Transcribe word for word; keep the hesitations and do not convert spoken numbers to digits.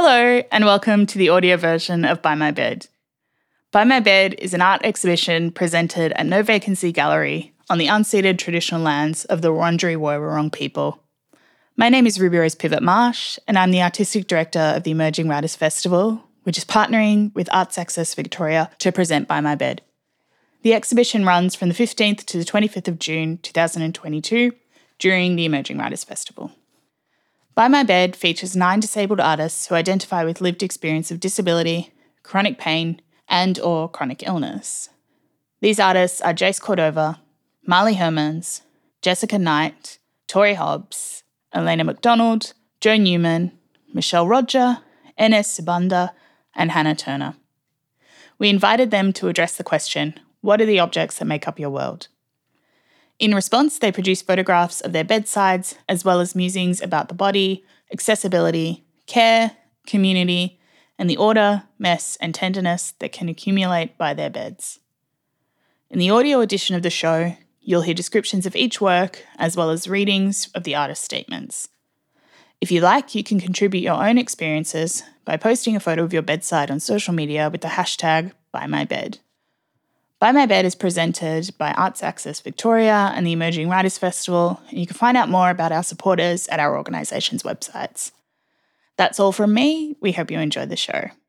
Hello and welcome to the audio version of By My Bed. By My Bed is an art exhibition presented at No Vacancy Gallery on the unceded traditional lands of the Wurundjeri Woi-wurrung people. My name is Ruby Rose Pivot Marsh and I'm the Artistic Director of the Emerging Writers Festival, which is partnering with Arts Access Victoria to present By My Bed. The exhibition runs from the fifteenth to the twenty-fifth of June two thousand twenty-two during the Emerging Writers Festival. By My Bed features nine disabled artists who identify with lived experience of disability, chronic pain, and or chronic illness. These artists are Jace Cordova, Marley Hermans, Jessica Knight, Tori Hobbs, Elena McDonald, Joe Newman, Michelle Roger, Enes Sibanda, and Hannah Turner. We invited them to address the question, what are the objects that make up your world? In response, they produced photographs of their bedsides, as well as musings about the body, accessibility, care, community, and the order, mess, and tenderness that can accumulate by their beds. In the audio edition of the show, you'll hear descriptions of each work, as well as readings of the artist's statements. If you like, you can contribute your own experiences by posting a photo of your bedside on social media with the hashtag ByMyBed. By My Bed is presented by Arts Access Victoria and the Emerging Writers Festival, and you can find out more about our supporters at our organisation's websites. That's all from me. We hope you enjoyed the show.